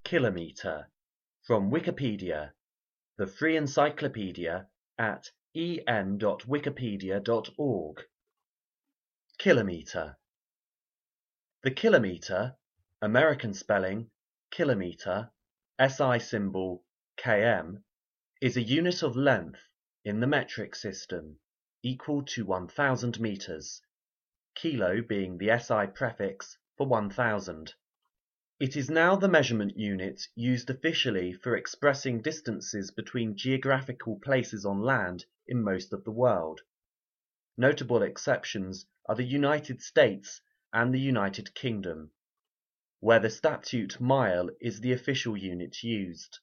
Kilometre, from Wikipedia, the free encyclopedia at en.wikipedia.org. Kilometre. The kilometre, American spelling kilometre, SI symbol km, is a unit of length in the metric system, equal to 1,000 meters, kilo being the SI prefix for 1,000. It is now the measurement unit used officially for expressing distances between geographical places on land in most of the world. Notable exceptions are the United States and the United Kingdom, where the statute mile is the official unit used.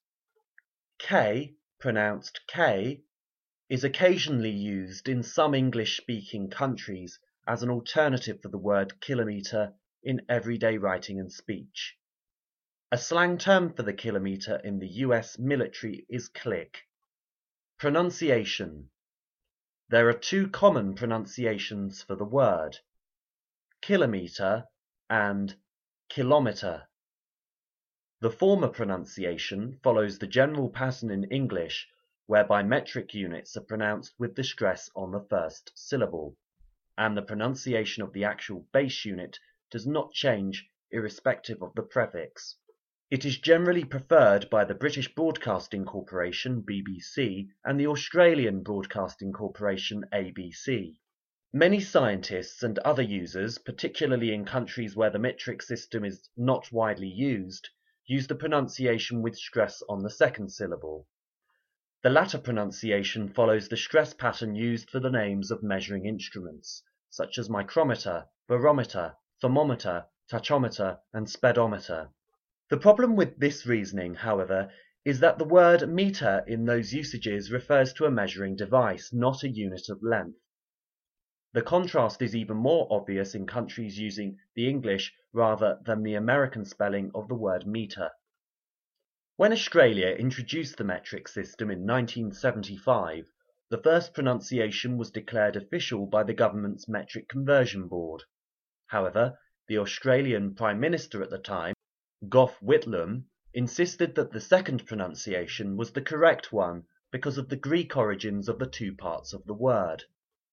K, pronounced K, is occasionally used in some English-speaking countries as an alternative for the word kilometre in everyday writing and speech. A slang term for the kilometre in the US military is click. Pronunciation. There are two common pronunciations for the word: kilometre and kilometre. The former pronunciation follows the general pattern in English, whereby metric units are pronounced with the stress on the first syllable, and the pronunciation of the actual base unit does not change irrespective of the prefix. It is generally preferred by the British Broadcasting Corporation (BBC) and the Australian Broadcasting Corporation (ABC). Many scientists and other users, particularly in countries where the metric system is not widely used, use the pronunciation with stress on the second syllable. The latter pronunciation follows the stress pattern used for the names of measuring instruments, such as micrometer, barometer, thermometer, tachometer, and speedometer. The problem with this reasoning, however, is that the word meter in those usages refers to a measuring device, not a unit of length. The contrast is even more obvious in countries using the English rather than the American spelling of the word meter. When Australia introduced the metric system in 1975, the first pronunciation was declared official by the government's Metric Conversion Board. However, the Australian Prime Minister at the time, Gough Whitlam, insisted that the second pronunciation was the correct one because of the Greek origins of the two parts of the word.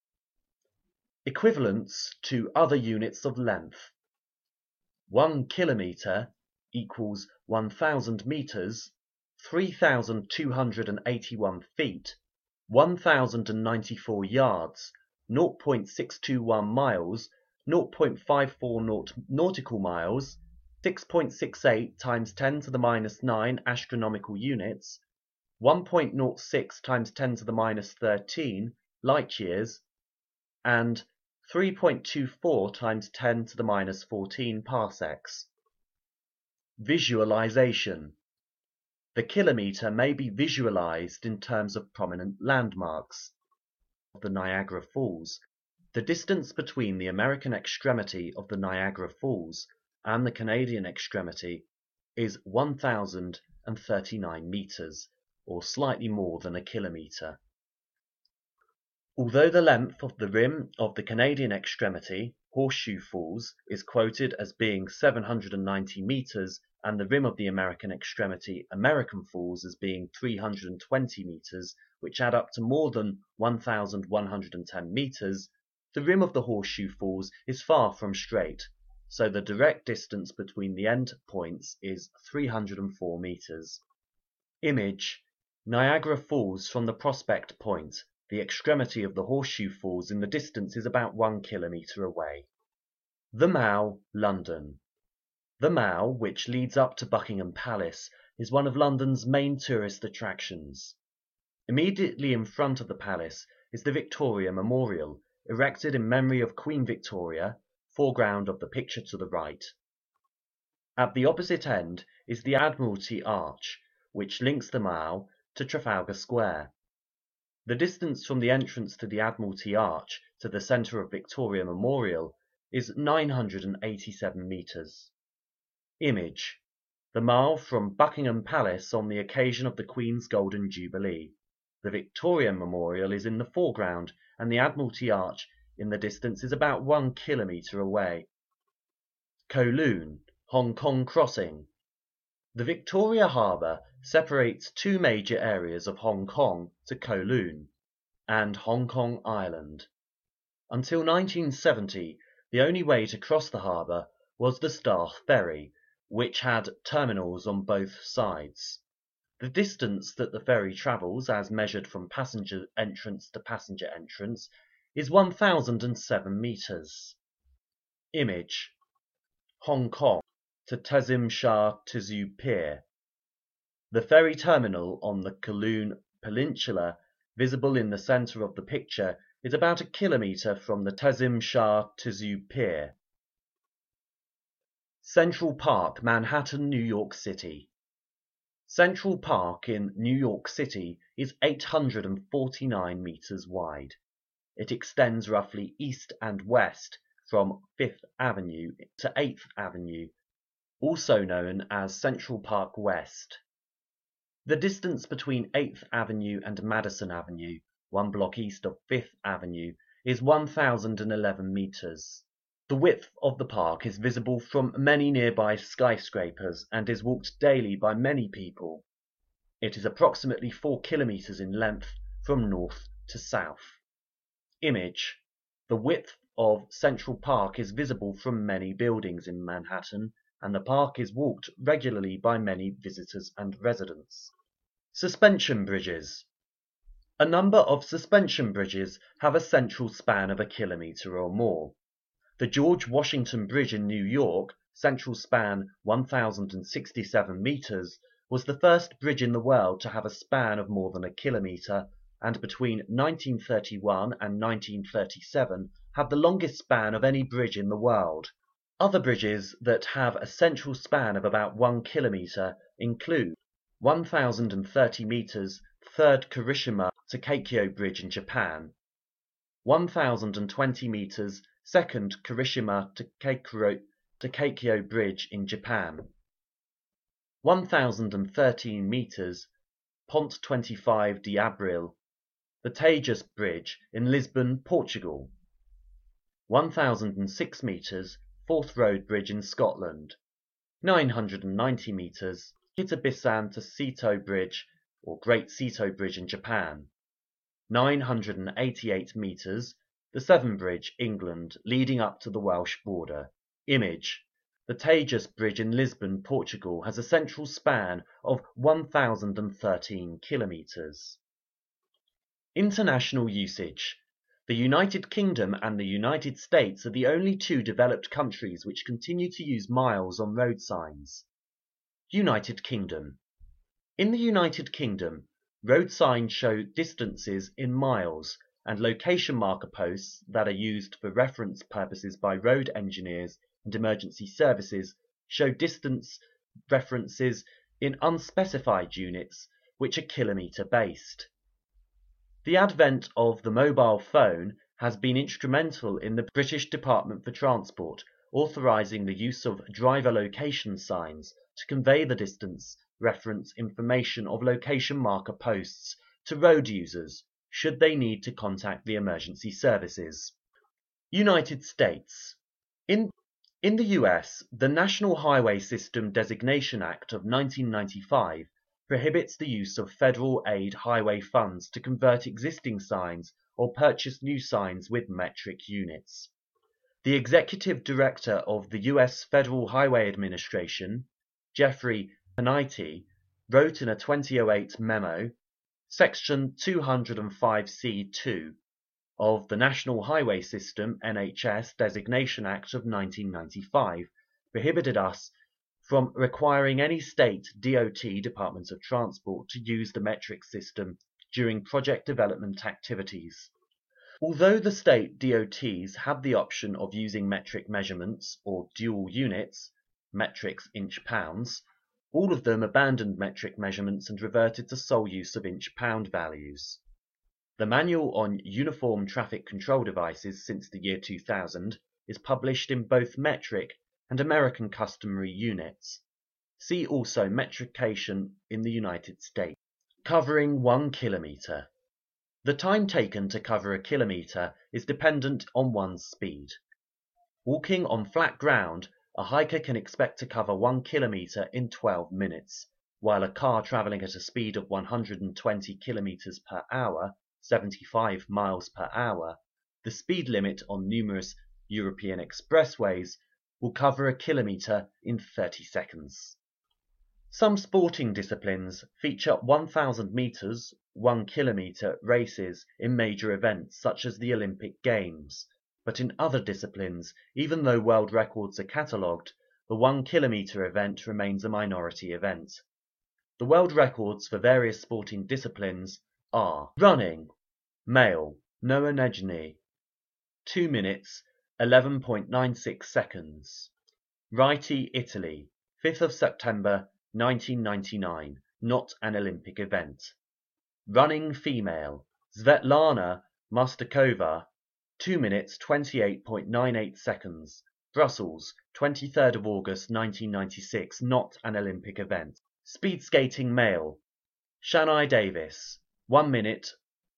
Equivalents to other units of length. 1 kilometre equals 1,000 meters, 3,281 feet, 1,094 yards, 0.621 miles, 0.540 nautical miles, 6.68 times 10 to the minus 9 astronomical units, 1.06 times 10 to the minus 13 light years, and 3.24 times 10 to the minus 14 parsecs. Visualization. The kilometre may be visualized in terms of prominent landmarks. The Niagara Falls. The distance between the American extremity of the Niagara Falls and the Canadian extremity is 1,039 meters, or slightly more than a kilometre. Although the length of the rim of the Canadian extremity, Horseshoe Falls, is quoted as being 790 meters, and the rim of the American extremity, American Falls, as being 320 meters, which add up to more than 1,110 meters, the rim of the Horseshoe Falls is far from straight, so the direct distance between the end points is 304 meters. Image: Niagara Falls from the Prospect Point. The extremity of the Horseshoe Falls in the distance is about 1 kilometre away. The Mall, London. The Mall, which leads up to Buckingham Palace, is one of London's main tourist attractions. Immediately in front of the palace is the Victoria Memorial, erected in memory of Queen Victoria, foreground of the picture to the right. At the opposite end is the Admiralty Arch, which links the Mall to Trafalgar Square. The distance from the entrance to the Admiralty Arch to the centre of Victoria Memorial is 987 meters. Image: the Mall from Buckingham Palace on the occasion of the Queen's Golden Jubilee. The Victoria Memorial is in the foreground, and the Admiralty Arch in the distance is about 1 kilometre away. Kowloon, Hong Kong Crossing. The Victoria Harbour separates two major areas of Hong Kong to Kowloon and Hong Kong Island. Until 1970, the only way to cross the harbour was the Stath Ferry, which had terminals on both sides. The distance that the ferry travels, as measured from passenger entrance to passenger entrance, is 1,007 metres. Image: Hong Kong to Tsim Sha Tsui Pier. The ferry terminal on the Kowloon Peninsula, visible in the centre of the picture, is about 1 kilometre from the Tsim Sha Tsui Pier. Central Park, Manhattan, New York City. Central Park in New York City is 849 metres wide. It extends roughly east and west from 5th Avenue to 8th Avenue, also known as Central Park West. The distance between 8th Avenue and Madison Avenue, 1 block east of 5th Avenue, is 1,011 metres. The width of the park is visible from many nearby skyscrapers and is walked daily by many people. It is approximately 4 kilometres in length from north to south. Image: the width of Central Park is visible from many buildings in Manhattan, and the park is walked regularly by many visitors and residents. Suspension bridges. A number of suspension bridges have a central span of 1 kilometre or more. The George Washington Bridge in New York, central span 1,067 metres, was the first bridge in the world to have a span of more than 1 kilometre, and between 1931 and 1937 had the longest span of any bridge in the world. Other bridges that have a central span of about 1 kilometre include 1,030 metres 3rd Kirishima to Keikyo Bridge in Japan, 1,020 metres 2nd Kirishima to Keikyo Bridge in Japan, 1,013 metres Ponte 25 de Abril, the Tagus Bridge in Lisbon, Portugal, 1,006 metres 4th Road Bridge in Scotland, 990 metres Kitabisan to Seto Bridge or Great Seto Bridge in Japan, 988 metres the Severn Bridge, England, leading up to the Welsh border. Image: the Tagus Bridge in Lisbon, Portugal, has a central span of 1,013 kilometres. International usage. The United Kingdom and the United States are the only two developed countries which continue to use miles on road signs. United Kingdom. In the United Kingdom, road signs show distances in miles, and location marker posts that are used for reference purposes by road engineers and emergency services show distance references in unspecified units, which are kilometre based. The advent of the mobile phone has been instrumental in the British Department for Transport authorising the use of driver location signs to convey the distance reference information of location marker posts to road users should they need to contact the emergency services. United States. In the US, the National Highway System Designation Act of 1995 prohibits the use of federal aid highway funds to convert existing signs or purchase new signs with metric units. The executive director of the U.S. Federal Highway Administration, Jeffrey Panitti, wrote in a 2008 memo, Section 205C2 of the National Highway System (NHS) Designation Act of 1995 prohibited us from requiring any state DOT Department of Transport to use the metric system during project development activities. Although the state DOTs had the option of using metric measurements or dual units, metrics, inch, pounds, all of them abandoned metric measurements and reverted to sole use of inch-pound values. The Manual on Uniform Traffic Control Devices since the year 2000 is published in both metric and American customary units. See also metrication in the United States. Covering 1 kilometre. The time taken to cover a kilometre is dependent on one's speed. Walking on flat ground, a hiker can expect to cover 1 kilometer in 12 minutes, while a car traveling at a speed of 120 kilometers per hour, 75 miles per hour, the speed limit on numerous European expressways, will cover a kilometer in 30 seconds. Some sporting disciplines feature 1,000 meters, 1 kilometer races in major events such as the Olympic Games, but in other disciplines, even though world records are catalogued, the 1 kilometer event remains a minority event. The world records for various sporting disciplines are running, male, Noah Nejni, 2 minutes, 11.96 seconds. Rieti, Italy, 5th of September, 1999, not an Olympic event. Running female, Svetlana Mustakova, 2 minutes, 28.98 seconds. Brussels, 23rd of August, 1996, not an Olympic event. Speed skating male, Shanai Davis, 1 minute,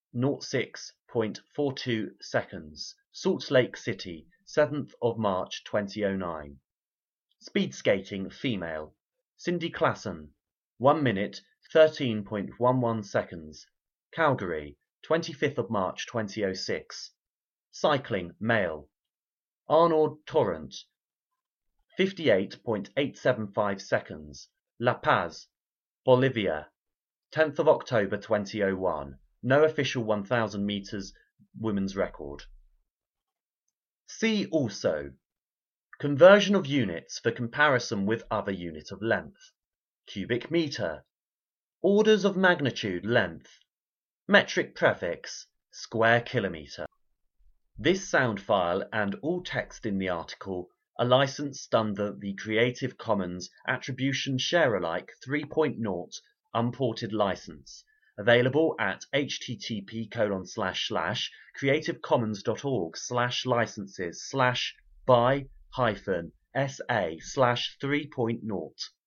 06.42 seconds. Salt Lake City, 7th of March, 2009. Speed skating female, Cindy Klassen, 1 minute, 13.11 seconds. Calgary, 25th of March, 2006. Cycling male, Arnaud Torrent, 58.875 seconds. La Paz, Bolivia, 10th of October 2001. No official 1,000 meters women's record. See also conversion of units for comparison with other unit of length, cubic meter, orders of magnitude length, metric prefix, square kilometer. This sound file and all text in the article are licensed under the Creative Commons Attribution Share Alike 3.0 unported license, available at http://creativecommons.org/licenses/by-sa/3.0.